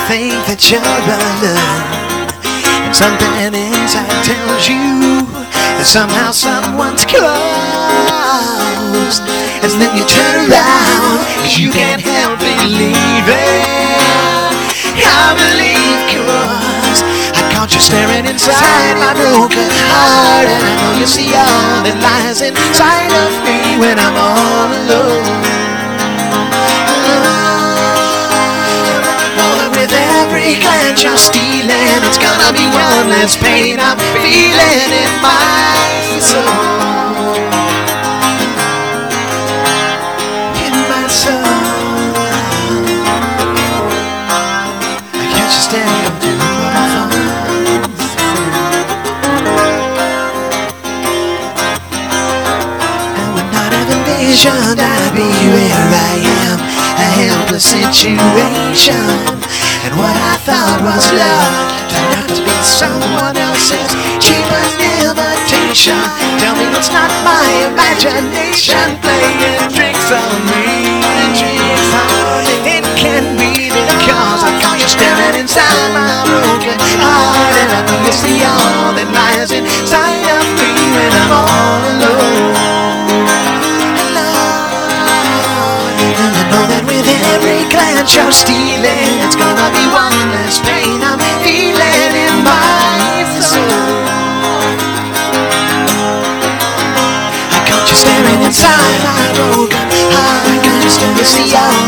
think that you're alone, and something inside tells you that somehow someone's close. And then you turn around, 'cause you can't help believing. I believe 'cause I caught you staring inside my broken heart, and I know you see all that lies inside of me when I'm all alone. With every glance you're stealing, it's gonna be one less pain I'm feeling in my soul. In my soul, I catch you staring into my phone. I would not have envisioned I'd be where I am, a helpless situation. And what I thought was love turned out to be someone else's cheapest imitation. Tell me it's not my imagination playing tricks on me. It can't be because I caught you staring inside my broken heart, and I know you see all that lies inside of me when I'm all alone. And I know that with every glance you're stealing, it's gonna be one less pain I'm feeling in my soul. I caught you staring inside my broken heart, I got you still to see all